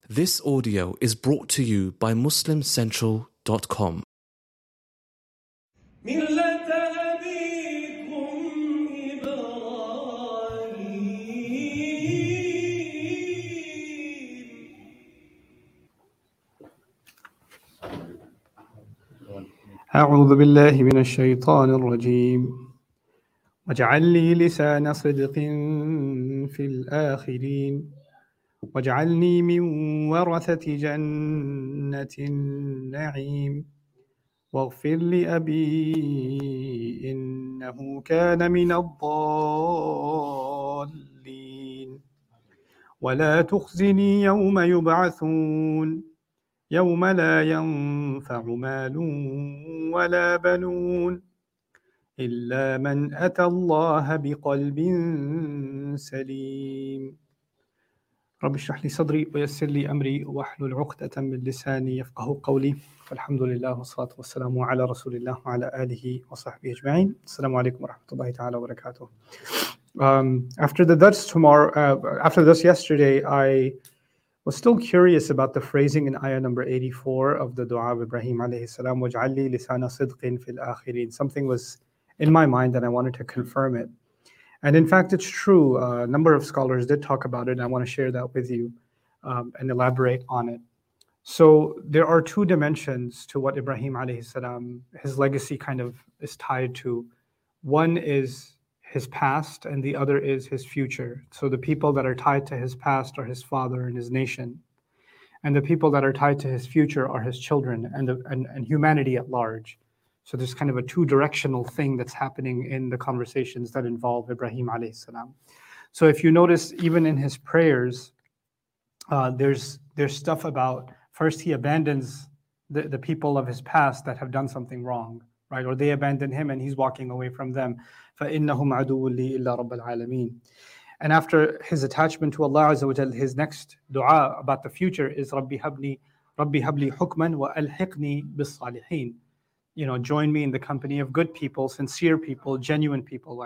This audio is brought to you by MuslimCentral.com. أعوذ بالله من الشيطان الرجيم واجعل لي لسان صدق في الآخرين واجعلني من ورثة جنة النعيم واغفر لأبي إنه كان من الضالين ولا تخزني يوم يبعثون يوم لا ينفع مال ولا بنون إلا من أتى الله بقلب سليم رب اشرح لي صدري ويسر لي أمري واحلل عقدة من لساني يفقه قولي والحمد لله والصلاة والسلام على رسول الله وعلى آله وصحبه أجمعين. السلام عليكم ورحمة الله تعالى وبركاته. After the dars yesterday, I was still curious about the phrasing in ayah number 84 of the dua of Ibrahim alayhi salam, وَاجْعَلْ لِي لِسَانَ صِدْقٍ فِي الْآخِرِينَ. Something was in my mind and I wanted to confirm it. And in fact, it's true. A number of scholars did talk about it, and I want to share that with you and elaborate on it. So there are two dimensions to what Ibrahim alayhi salam, his legacy kind of is tied to. One is his past and the other is his future. So the people that are tied to his past are his father and his nation. And the people that are tied to his future are his children and humanity at large. So there's kind of a two-directional thing that's happening in the conversations that involve Ibrahim alayhi salam. So if you notice, even in his prayers, there's stuff about, first he abandons the people of his past that have done something wrong, right? Or they abandon him and he's walking away from them. فَإِنَّهُمْ عَدُوٌّ لِي إِلَّا رَبَّ الْعَالَمِينَ. And after his attachment to Allah Azza wa Jal, his next dua about the future is Rabbi habli hukman wa alhiqni bis salihin. You know, join me in the company of good people, sincere people, genuine people,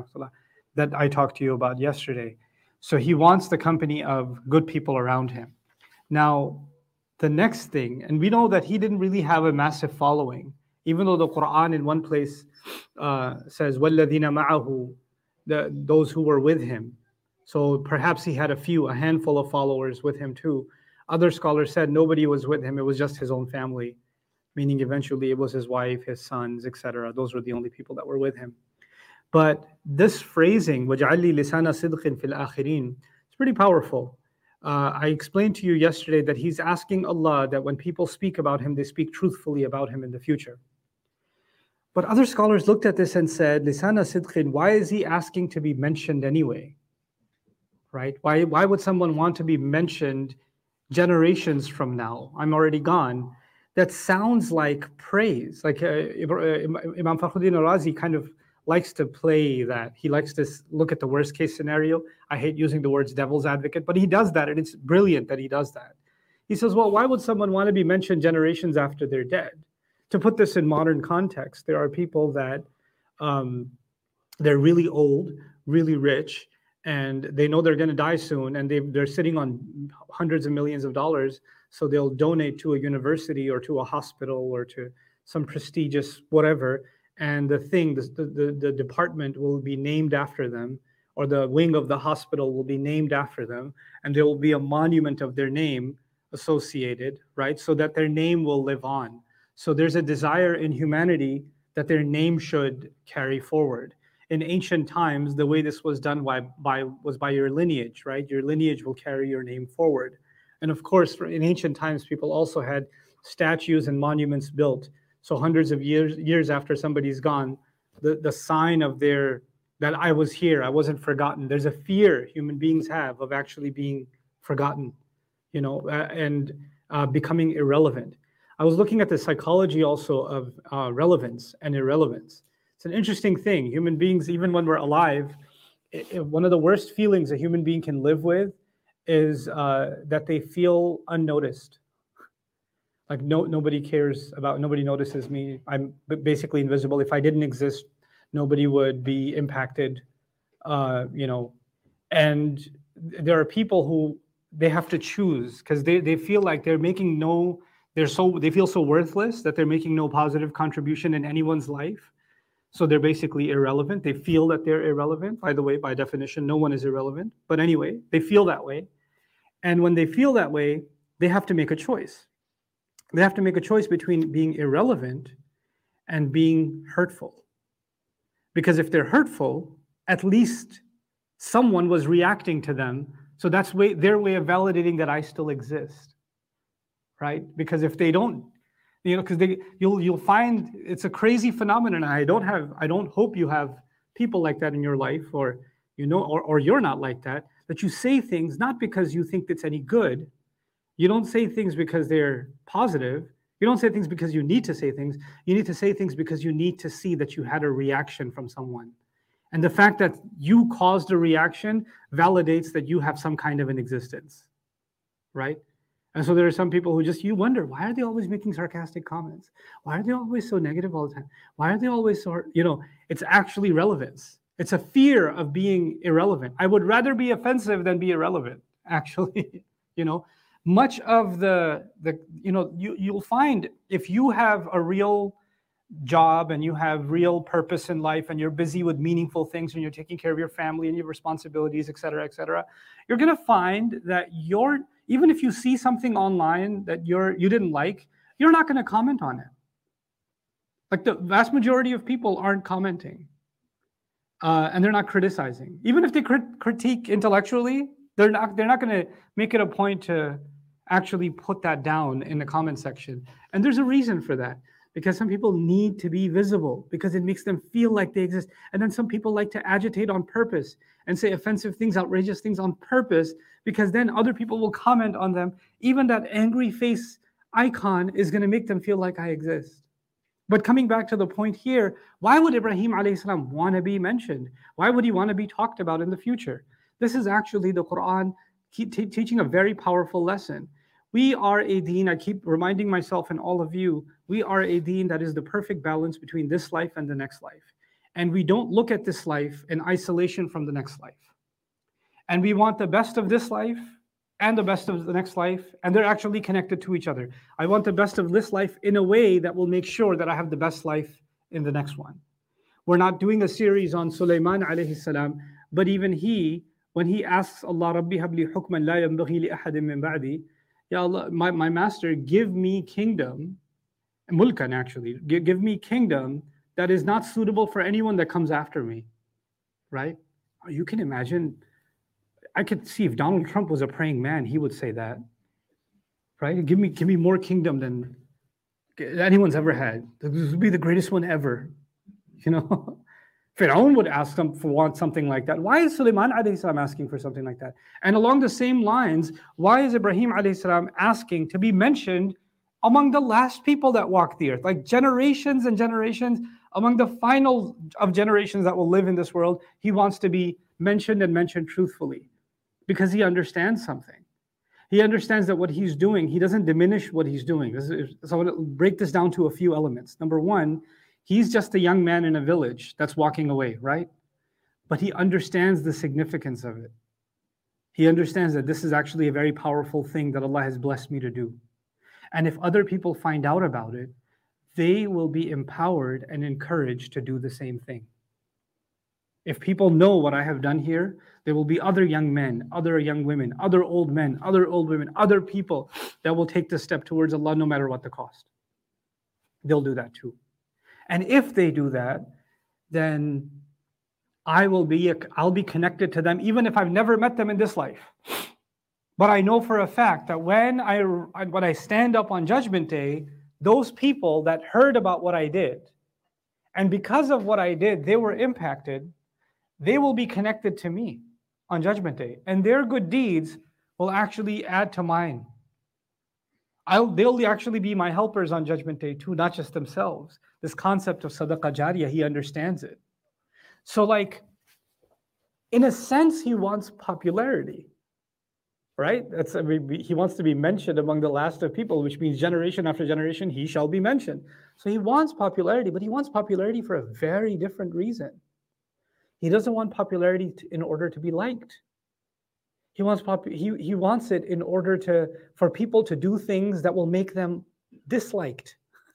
that I talked to you about yesterday. So he wants the company of good people around him. Now, the next thing, and we know that he didn't really have a massive following, even though the Quran in one place says, وَالَّذِينَ مَعَهُ, those who were with him. So perhaps he had a handful of followers with him too. Other scholars said nobody was with him, it was just his own family, meaning eventually it was his wife, his sons, etc. Those were the only people that were with him. But this phrasing, وَجَعَلْ لِي لِسَانَ صِدْقٍ فِي الْآخِرِينَ, it's pretty powerful. I explained to you yesterday that he's asking Allah that when people speak about him, they speak truthfully about him in the future. But other scholars looked at this and said, Lisana Sidqin, why is he asking to be mentioned anyway? Right? Why would someone want to be mentioned generations from now? I'm already gone. That sounds like praise. Like Imam Fakhruddin Ar-Razi kind of likes to play that. He likes to look at the worst case scenario. I hate using the words devil's advocate, but he does that, and it's brilliant that he does that. He says, well, why would someone want to be mentioned generations after they're dead? To put this in modern context, there are people that they're really old, really rich, and they know they're going to die soon, and they're sitting on hundreds of millions of dollars, so they'll donate to a university or to a hospital or to some prestigious whatever, and the department will be named after them, or the wing of the hospital will be named after them, and there will be a monument of their name associated, right, so that their name will live on. So there's a desire in humanity that their name should carry forward. In ancient times, the way this was done was by your lineage, right? Your lineage will carry your name forward. And of course, in ancient times, people also had statues and monuments built. So hundreds of years after somebody's gone, the sign of that I was here, I wasn't forgotten. There's a fear human beings have of actually being forgotten, and becoming irrelevant. I was looking at the psychology also of relevance and irrelevance. It's an interesting thing. Human beings, even when we're alive, one of the worst feelings a human being can live with is that they feel unnoticed. Like nobody cares about, nobody notices me. I'm basically invisible. If I didn't exist, nobody would be impacted, And there are people who they have to choose because they feel like they're making no, they feel so worthless that they're making no positive contribution in anyone's life. So they're basically irrelevant. They feel that they're irrelevant. By the way, by definition, no one is irrelevant. But anyway, they feel that way. And when they feel that way, they have to make a choice. They have to make a choice between being irrelevant and being hurtful. Because if they're hurtful, at least someone was reacting to them. So that's their way of validating that I still exist, right? Because if they don't, because you'll find it's a crazy phenomenon. I don't hope you have people like that in your life, or or you're not like that. That you say things not because you think it's any good. You don't say things because they're positive. You don't say things because you need to say things. You need to say things because you need to see that you had a reaction from someone. And the fact that you caused a reaction validates that you have some kind of an existence, right? And so there are some people who you wonder, why are they always making sarcastic comments? Why are they always so negative all the time? Why are they always so, it's actually relevance. It's a fear of being irrelevant. I would rather be offensive than be irrelevant, actually, Much of you'll find if you have a real job and you have real purpose in life and you're busy with meaningful things and you're taking care of your family and your responsibilities, et cetera, you're going to find that even if you see something online that you didn't like, you're not going to comment on it. Like the vast majority of people aren't commenting and they're not criticizing. Even if they critique intellectually, they're not going to make it a point to actually put that down in the comment section. And there's a reason for that. Because some people need to be visible because it makes them feel like they exist. And then some people like to agitate on purpose and say offensive things, outrageous things on purpose, because then other people will comment on them. Even that angry face icon is going to make them feel like I exist. But coming back to the point here, why would Ibrahim alayhi salam want to be mentioned? Why would he want to be talked about in the future? This is actually the Quran teaching a very powerful lesson. We are a deen, I keep reminding myself and all of you, we are a deen that is the perfect balance between this life and the next life. And we don't look at this life in isolation from the next life. And we want the best of this life and the best of the next life, and they're actually connected to each other. I want the best of this life in a way that will make sure that I have the best life in the next one. We're not doing a series on Sulaiman alayhi salam, but even when he asks Allah, Rabbi habli hukman la yanbaghi li ahadin min ba'di, Ya Allah, my master, give me kingdom, mulkan actually, give me kingdom that is not suitable for anyone that comes after me, right? You can imagine, I could see if Donald Trump was a praying man, he would say that, right? Give me more kingdom than anyone's ever had. This would be the greatest one ever, Fir'aun would want something like that. Why is Sulaiman alayhi salam asking for something like that? And along the same lines, why is Ibrahim alayhi salam asking to be mentioned among the last people that walk the earth? Like generations and generations, among the final of generations that will live in this world, he wants to be mentioned and mentioned truthfully because he understands something. He understands that what he's doing, he doesn't diminish what he's doing. So I want to break this down to a few elements. Number one, he's just a young man in a village that's walking away, right? But he understands the significance of it. He understands that this is actually a very powerful thing that Allah has blessed me to do. And if other people find out about it, they will be empowered and encouraged to do the same thing. If people know what I have done here, there will be other young men, other young women, other old men, other old women, other people that will take this step towards Allah no matter what the cost. They'll do that too. And if they do that, then I'll be connected to them, even if I've never met them in this life. But I know for a fact that when I stand up on Judgment Day, those people that heard about what I did, and because of what I did, they were impacted, they will be connected to me on Judgment Day. And their good deeds will actually add to mine. They'll actually be my helpers on Judgment Day too, not just themselves. This concept of sadaqah jariyah, he understands it. So in a sense, he wants popularity, right? He wants to be mentioned among the last of people, which means generation after generation, he shall be mentioned. So he wants popularity, but he wants popularity for a very different reason. He doesn't want popularity in order to be liked. He wants it in order for people to do things that will make them disliked.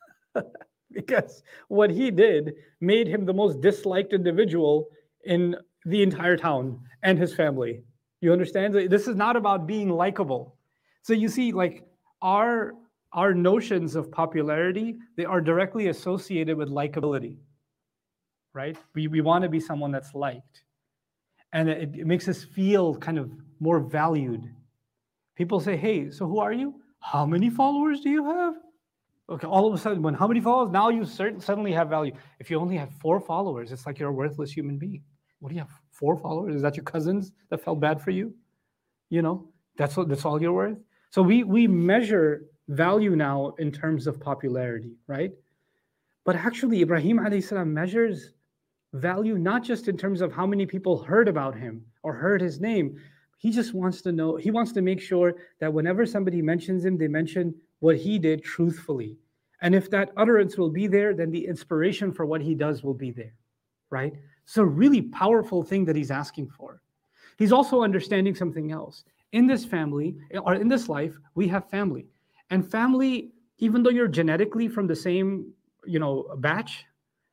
Because what he did made him the most disliked individual in the entire town and his family. You understand? This is not about being likable. So you see, like our notions of popularity, they are directly associated with likability, right? We want to be someone that's liked. And it makes us feel kind of more valued. People say, hey, so who are you? How many followers do you have? Okay, all of a sudden, how many followers? Now you suddenly have value. If you only have 4 followers, it's like you're a worthless human being. What do you have, 4 followers? Is that your cousins that felt bad for you? You know, that's all you're worth? So we measure value now in terms of popularity, right? But actually, Ibrahim alayhi salam measures value not just in terms of how many people heard about him or heard his name. He just wants to know, he wants to make sure that whenever somebody mentions him, they mention what he did truthfully. And if that utterance will be there, then the inspiration for what he does will be there, right? It's a really powerful thing that he's asking for. He's also understanding something else. In this family, or in this life, we have family. And family, even though you're genetically from the same, batch,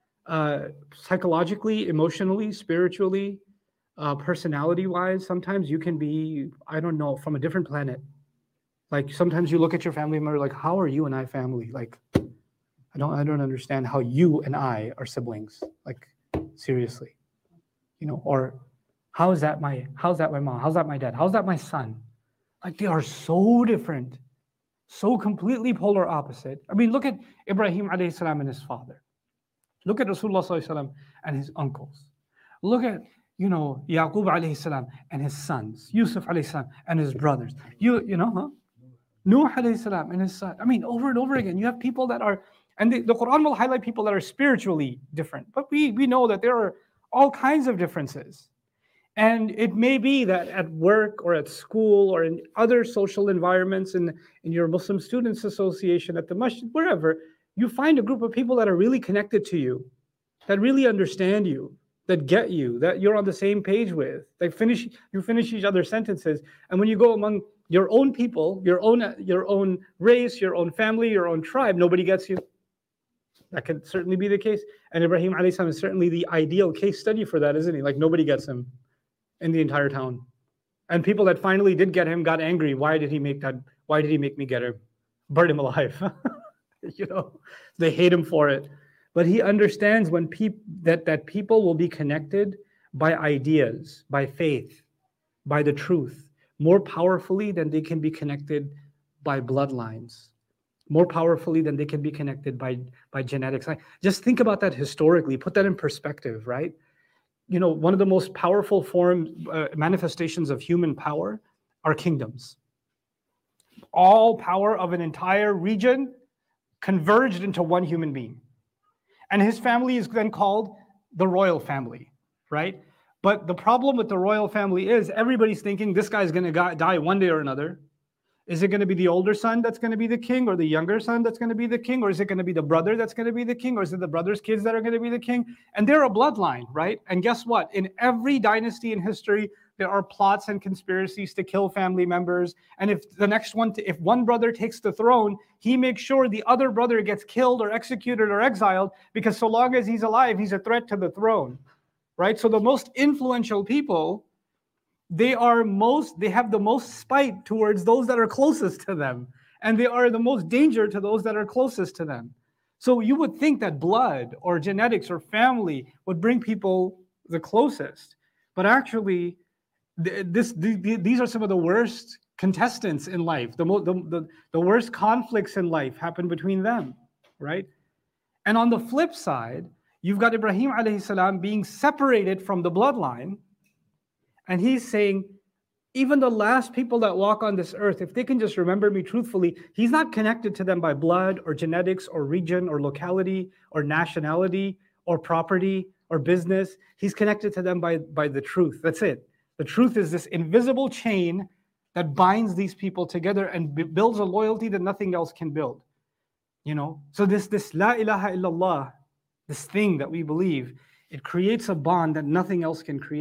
psychologically, emotionally, spiritually, personality-wise, sometimes you can be, from a different planet. Like sometimes you look at your family member like, how are you and I family? Like, I don't understand how you and I are siblings. Like, seriously, or how's that my mom? How's that my dad? How's that my son? Like they are so different, so completely polar opposite. I mean, look at Ibrahim alayhi salam and his father. Look at Rasulullah sallallahu alaihi wasallam and his uncles. Look at, Yaqub alayhi salam and his sons, Yusuf alayhi salam and his brothers. Nuh alayhi salam and his son. I mean, over and over again, you have people that are, and the Quran will highlight people that are spiritually different. But we know that there are all kinds of differences. And it may be that at work or at school or in other social environments, in your Muslim Students Association, at the masjid, wherever, you find a group of people that are really connected to you, that really understand you, that get you, that you're on the same page with. You finish each other's sentences. And when you go among your own people, your own race, your own family, your own tribe, nobody gets you. That can certainly be the case. And Ibrahim alayhi salam is certainly the ideal case study for that, isn't he? Like nobody gets him in the entire town. And people that finally did get him got angry. Why did he make me get him? Burn him alive. They hate him for it. But he understands when that people will be connected by ideas, by faith, by the truth, more powerfully than they can be connected by bloodlines, more powerfully than they can be connected by genetics. Just think about that historically, put that in perspective, right? One of the most powerful manifestations of human power are kingdoms. All power of an entire region converged into one human being. And his family is then called the royal family, right? But the problem with the royal family is everybody's thinking this guy's going to die one day or another. Is it going to be the older son that's going to be the king, or the younger son that's going to be the king? Or is it going to be the brother that's going to be the king? Or is it the brother's kids that are going to be the king? And they're a bloodline, right? And guess what? In every dynasty in history, there are plots and conspiracies to kill family members. And if one brother takes the throne, he makes sure the other brother gets killed or executed or exiled, because so long as he's alive, he's a threat to the throne, right? So the most influential people, they have the most spite towards those that are closest to them. And they are the most danger to those that are closest to them. So you would think that blood or genetics or family would bring people the closest. But actually, these are some of the worst contestants in life. The worst conflicts in life happen between them, right? And on the flip side, you've got Ibrahim alayhi salam being separated from the bloodline. And he's saying, even the last people that walk on this earth, if they can just remember me truthfully, he's not connected to them by blood or genetics or region or locality or nationality or property or business. He's connected to them by the truth. That's it. The truth is this invisible chain that binds these people together and builds a loyalty that nothing else can build. So this La ilaha illallah, this thing that we believe, it creates a bond that nothing else can create.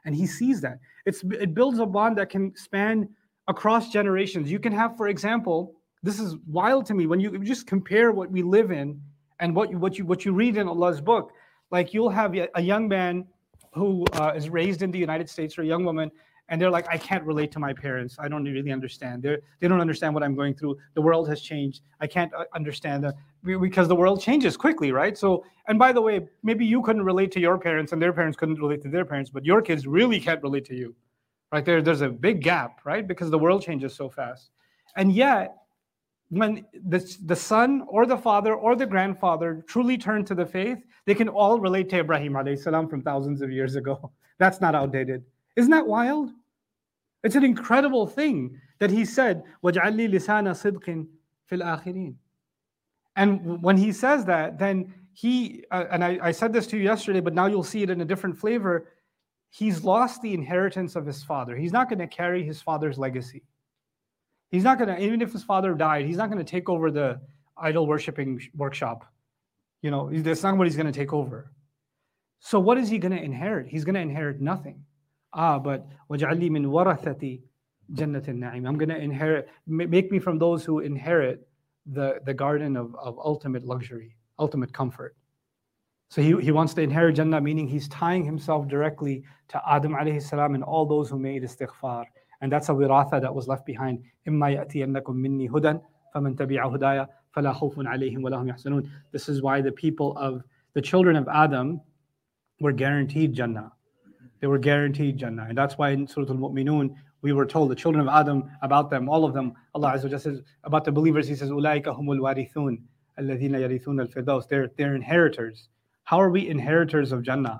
And he sees that. It builds a bond that can span across generations. You can have, for example, this is wild to me, when you just compare what we live in and what you read in Allah's book. Like, you'll have a young man who is raised in the United States, or a young woman, and they're like, I can't relate to my parents. I don't really understand. They don't understand what I'm going through. The world has changed. I can't understand that, because the world changes quickly, right? So, and by the way, maybe you couldn't relate to your parents and their parents couldn't relate to their parents, but your kids really can't relate to you, right? There's a big gap, right? Because the world changes so fast. And yet, when the son or the father or the grandfather truly turn to the faith, they can all relate to Ibrahim alayhi salam from thousands of years ago. That's not outdated. Isn't that wild? It's an incredible thing that he said, وَاجْعَلْ لِي لِسَانَ صِدْقٍ فِي الْآخِرِينَ. And when he says that, then he, and I said this to you yesterday, but now you'll see it in a different flavor, he's lost the inheritance of his father. He's not going to carry his father's legacy. He's not going to, even if his father died, he's not going to take over the idol worshiping workshop. You know, that's not what he's going to take over. So what is he going to inherit? He's going to inherit nothing. But وَجْعَلْ لِي مِنْ وَرَثَةِ جَنَّةِ النَّعِيمِ. I'm going to inherit, make me from those who inherit the garden of ultimate luxury, ultimate comfort. So he wants to inherit Jannah, meaning he's tying himself directly to Adam alayhi salam and all those who made istighfar. And that's a wiratha that was left behind. إِمَّا يَأْتِيَنَّكُم مِّنِّي هُدًى فَمَن تَبِعَ هُدَايَ فَلَا خَوْفٌ عَلَيْهِمْ وَلَا هُمْ يَحْزَنُونَ. This is why the children of Adam were guaranteed Jannah. They were guaranteed Jannah. And that's why in Surah Al-Mu'minun, we were told the children of Adam, about them, all of them, Allah Azza wa Jalla says, about the believers, He says, أُولَٰئِكَ هُمُ الْوَارِثُونَ الَّذِينَ يَرِثُونَ الْفِرْدَوْسَ. They're inheritors. How are we inheritors of Jannah?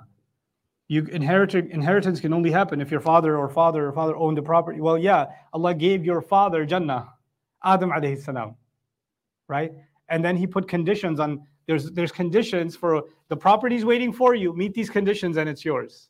Inheritance can only happen if your father owned the property. Well, yeah, Allah gave your father Jannah, Adam alayhi salam, right? And then He put conditions on, there's conditions for the property's waiting for you, meet these conditions and it's yours,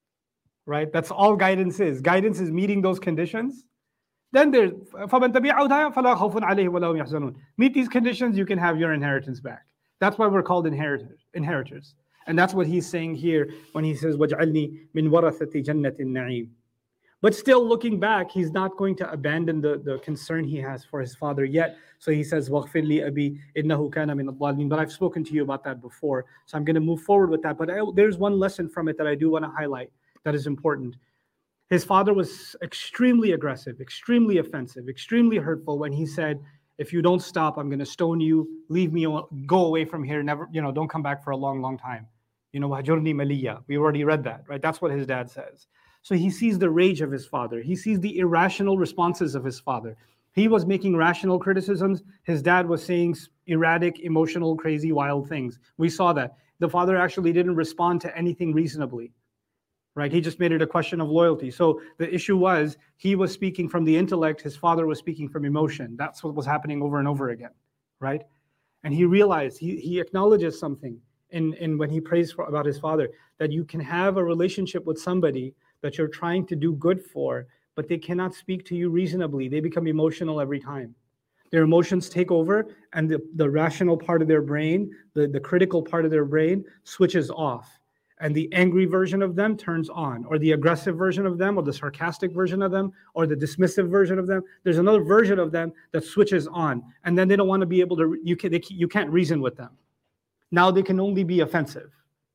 right? That's all guidance is. Guidance is meeting those conditions. Then there's, فَمَن تَبِعَ هُدَايَ فَلَا خَوْفٌ عَلَيْهِمْ وَلَا هُمْ يَحْزَنُونَ. Meet these conditions, you can have your inheritance back. That's why we're called inheritors. And that's what he's saying here when he says, وَاجْعَلْنِي مِنْ وَرَثَةِ جَنَّةِ النَّعِيمِ. But still looking back, he's not going to abandon the concern he has for his father yet. So he says, وَاغْفِرْ لِي أَبِي إِنَّهُ كَانَ مِنَ الضَّالِينَ. But I've spoken to you about that before. So I'm going to move forward with that. But there's one lesson from it that I do want to highlight that is important. His father was extremely aggressive, extremely offensive, extremely hurtful when he said, if you don't stop, I'm going to stone you, leave me, go away from here, never, don't come back for a long, long time. وَهَجُرْنِي مَلِيًّا. We already read that, right? That's what his dad says. So he sees the rage of his father. He sees the irrational responses of his father. He was making rational criticisms. His dad was saying erratic, emotional, crazy, wild things. We saw that. The father actually didn't respond to anything reasonably, right? He just made it a question of loyalty. So the issue was, he was speaking from the intellect, his father was speaking from emotion. That's what was happening over and over again, right? And he realized, he acknowledges something in when he prays about his father, that you can have a relationship with somebody that you're trying to do good for, but they cannot speak to you reasonably. They become emotional every time. Their emotions take over, and the rational part of their brain, the critical part of their brain switches off. And the angry version of them turns on, or the aggressive version of them, or the sarcastic version of them, or the dismissive version of them. There's another version of them that switches on, and then they don't want to be able to, you can't reason with them. Now they can only be offensive.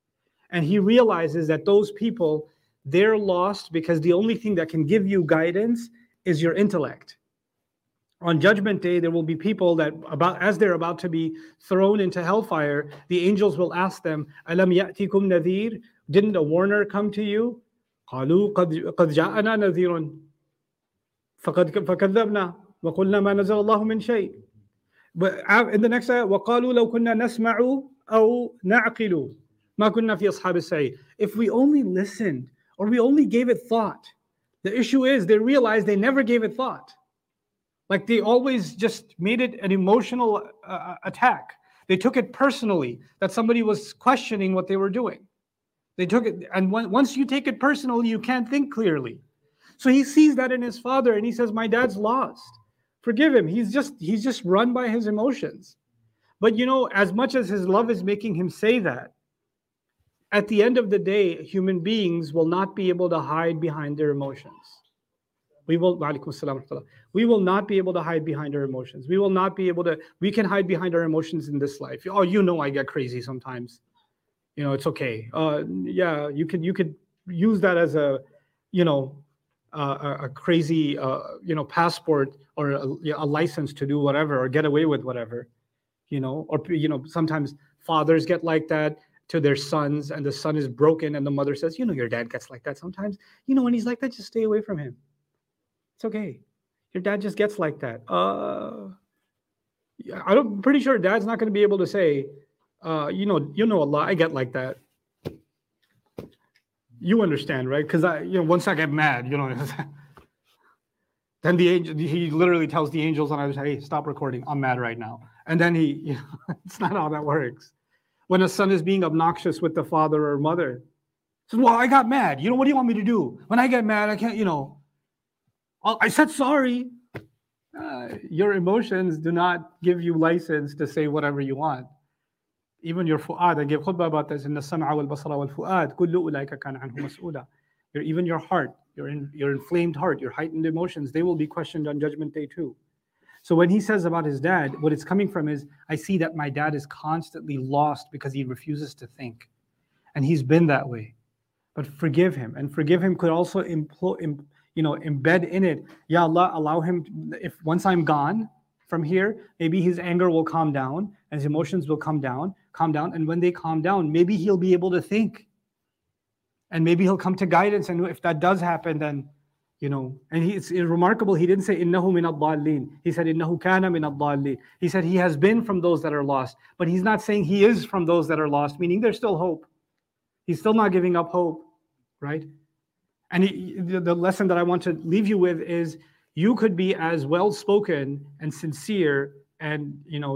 And he realizes that those people, they're lost because the only thing that can give you guidance is your intellect. On Judgment Day, there will be people that, as they're about to be thrown into hellfire, the angels will ask them, أَلَمْ يَأْتِكُمْ نَذِيرٌ? Didn't a warner come to you? قَالُوا قَدْ جَاءَنَا نَذِيرٌ فَكَذَّبْنَا وَقُلْنَا مَا نَزَلَ اللَّهُ مِنْ شَيْءٍ. But in the next ayah, وَقَالُوا لَوْ كُنَّا نَسْمَعُ أَوْ نَعْقِلُ مَا كُنَّا فِي أَصْحَابِ السَّعِيرِ. If we only listened, or we only gave it thought. The issue is, they realized they never gave it thought. Like, they always just made it an emotional attack. They took it personally that somebody was questioning what they were doing. They took it, and once you take it personally, you can't think clearly. So he sees that in his father, and he says, my dad's lost. Forgive him. He's just run by his emotions. But as much as his love is making him say that, At the end of the day, human beings will not be able to hide behind their emotions. We will not be able to hide behind our emotions. We can hide behind our emotions in this life. Oh, I get crazy sometimes. It's okay. Yeah, you could use that as a crazy passport or a license to do whatever or get away with whatever. Sometimes fathers get like that to their sons, and the son is broken, and the mother says, your dad gets like that sometimes. When he's like that, just stay away from him. It's okay. Your dad just gets like that. I'm pretty sure dad's not going to be able to say, Allah, I get like that. You understand, right? Because once I get mad, then he literally tells the angels on the other side, hey, stop recording. I'm mad right now. And then it's not how that works. When a son is being obnoxious with the father or mother, says, well, I got mad. What do you want me to do? When I get mad, I can't, I said sorry. Your emotions do not give you license to say whatever you want. Even your fu'ad, I gave khutbah about this in the sam'a wal basara wal fu'ad, kullu ulaika kana anhu mas'ula. Even your heart, your inflamed heart, your heightened emotions, they will be questioned on Judgment Day too. So when he says about his dad, what it's coming from is, I see that my dad is constantly lost because he refuses to think. And he's been that way. But forgive him. And forgive him could also embed in it, Ya Allah, allow him, if once I'm gone from here, maybe his anger will calm down, and his emotions will calm down, and when they calm down, maybe he'll be able to think. And maybe he'll come to guidance, and if that does happen, then, and it's remarkable, he didn't say, innahu min ad-dallin. He said, innahu kana min ad-dallin. He said, he has been from those that are lost, but he's not saying he is from those that are lost, meaning there's still hope. He's still not giving up hope, right? And the lesson that I want to leave you with is, you could be as well-spoken and sincere and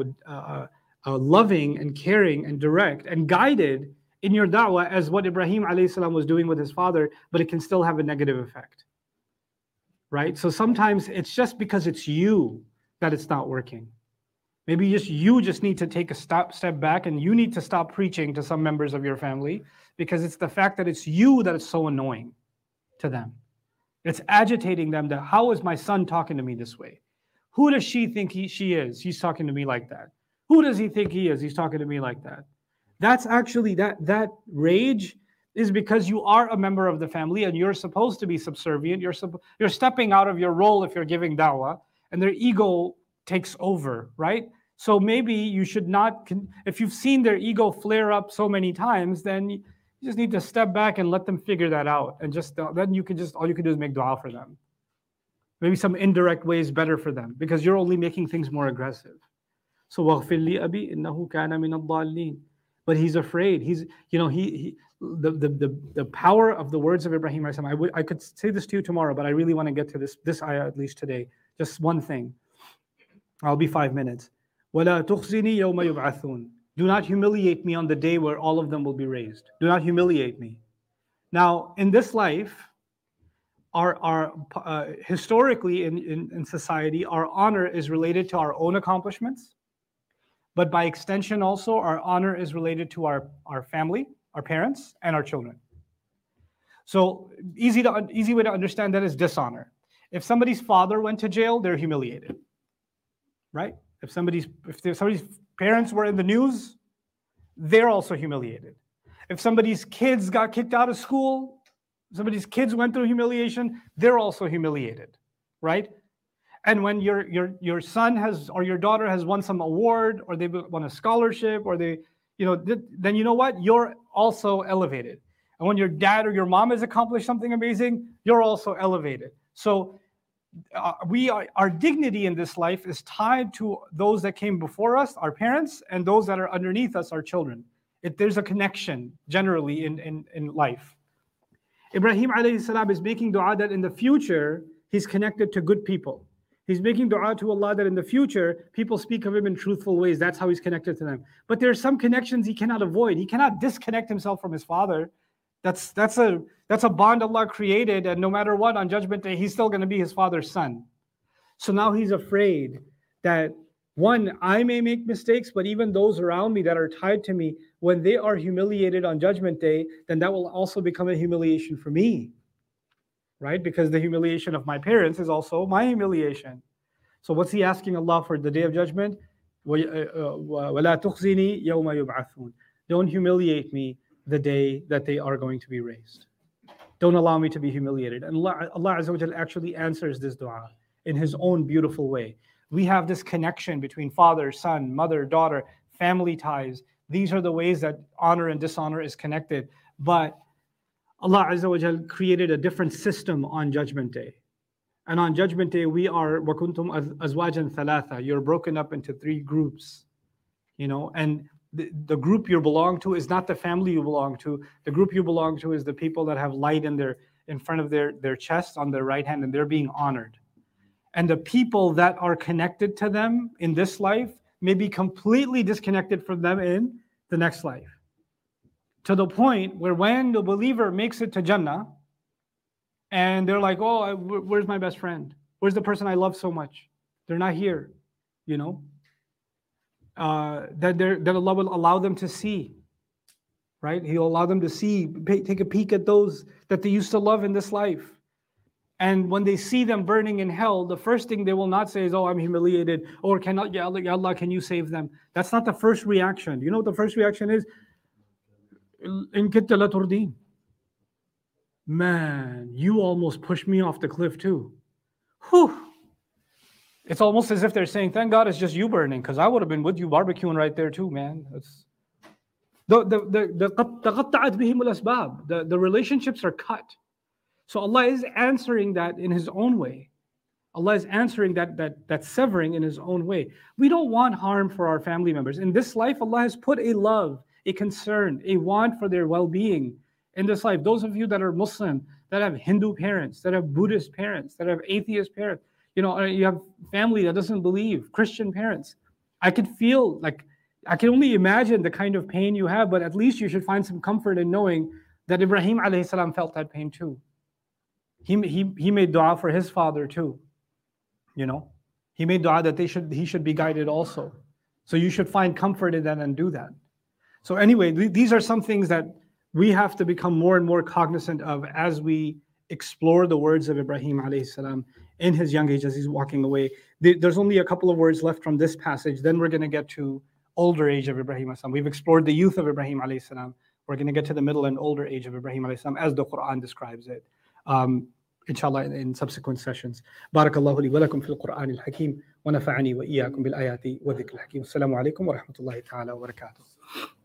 loving and caring and direct and guided in your da'wah as what Ibrahim alayhi salam was doing with his father, but it can still have a negative effect, right? So sometimes it's just because it's you that it's not working. Maybe you just need to take a step back, and you need to stop preaching to some members of your family, because it's the fact that it's you that is so annoying to them. It's agitating them that, how is my son talking to me this way? Who does she think she is? He's talking to me like that. Who does he think he is? He's talking to me like that. That's actually, that rage is because you are a member of the family and you're supposed to be subservient. You're stepping out of your role if you're giving da'wah, and their ego takes over, right? So maybe you should not, if you've seen their ego flare up so many times, then you just need to step back and let them figure that out. And then all you can do is make dua for them. Maybe some indirect way is better for them, because you're only making things more aggressive. So وَغْفِرْ لِي أَبِي إِنَّهُ كَانَ مِنَ الضَّالِّينَ. But he's afraid. The power of the words of Ibrahim. I could say this to you tomorrow, but I really want to get to this ayah at least today. Just one thing. I'll be 5 minutes. وَلَا تُخْزِنِي يَوْمَ يُبْعَثُونَ. Do not humiliate me on the day where all of them will be raised. Do not humiliate me. Now, in this life, our historically in society, our honor is related to our own accomplishments, but by extension also, our honor is related to our family, our parents, and our children. So easy way to understand that is dishonor. If somebody's father went to jail, they're humiliated, right? If somebody's parents were in the news, they're also humiliated. If somebody's kids got kicked out of school, somebody's kids went through humiliation, they're also humiliated, right? And when your son has, or your daughter has won some award, or they won a scholarship, or then you know what? You're also elevated. And when your dad or your mom has accomplished something amazing, you're also elevated. So our dignity in this life is tied to those that came before us, our parents, and those that are underneath us, our children. There's a connection generally in life. Ibrahim alayhi salam is making dua that in the future, he's connected to good people. He's making dua to Allah that in the future, people speak of him in truthful ways. That's how he's connected to them. But there are some connections he cannot avoid. He cannot disconnect himself from his father. That's a bond Allah created, and no matter what, on Judgment Day, he's still going to be his father's son. So now he's afraid that One, I may make mistakes, but even those around me that are tied to me, when they are humiliated on Judgment Day, then that will also become a humiliation for me, right? Because the humiliation of my parents is also my humiliation. So what's he asking Allah for the Day of Judgment? وَلَا تُخْزِنِي يَوْمَ يُبْعَثُونَ. Don't humiliate me the day that they are going to be raised. Don't allow me to be humiliated. And Allah Azza wa Jalla actually answers this dua in His own beautiful way. We have this connection between father, son, mother, daughter, family ties. These are the ways that honor and dishonor is connected. But Allah Azza wa Jalla created a different system on Judgment Day. And on Judgment Day, we are وَكُنْتُمْ أَزْوَاجًا ثَلَاثًا. You're broken up into 3 groups, and the group you belong to is not the family you belong to. The group you belong to is the people that have light in front of their chest on their right hand, and they're being honored. And the people that are connected to them in this life may be completely disconnected from them in the next life. To the point where when the believer makes it to Jannah, and they're like, oh, where's my best friend? Where's the person I love so much? They're not here, that Allah will allow them to see, right? He'll allow them to see, take a peek at those that they used to love in this life. And when they see them burning in hell, the first thing they will not say is, oh, I'm humiliated, or ya Allah, can you save them? That's not the first reaction. You know what the first reaction is? In kitta la turdin. Man, you almost pushed me off the cliff too. Whew. It's almost as if they're saying, thank God it's just you burning, because I would have been with you barbecuing right there too, man. The relationships are cut. So Allah is answering that in His own way. Allah is answering that severing in His own way. We don't want harm for our family members. In this life, Allah has put a love, a concern, a want for their well-being in this life. Those of you that are Muslim, that have Hindu parents, that have Buddhist parents, that have atheist parents, you have family that doesn't believe, Christian parents. I can only imagine the kind of pain you have, but at least you should find some comfort in knowing that Ibrahim alayhi salam felt that pain too. He made dua for his father too. He made dua that he should be guided also. So you should find comfort in that and do that. So anyway, these are some things that we have to become more and more cognizant of as we explore the words of Ibrahim alayhi salam in his young age as he's walking away. There's only a couple of words left from this passage. Then we're going to get to older age of Ibrahim alayhi salam. We've explored the youth of Ibrahim alayhi salam. We're going to get to the middle and older age of Ibrahim alayhi salam as the Quran describes it. Inshallah in subsequent sessions. Barakallahu li wa lakum fil Quran al-Hakim wa nafa'ani wa iyyakum bil ayati wa dhikr al-Hakim. Assalamu alaikum wa rahmatullahi ta'ala wa barakatuh.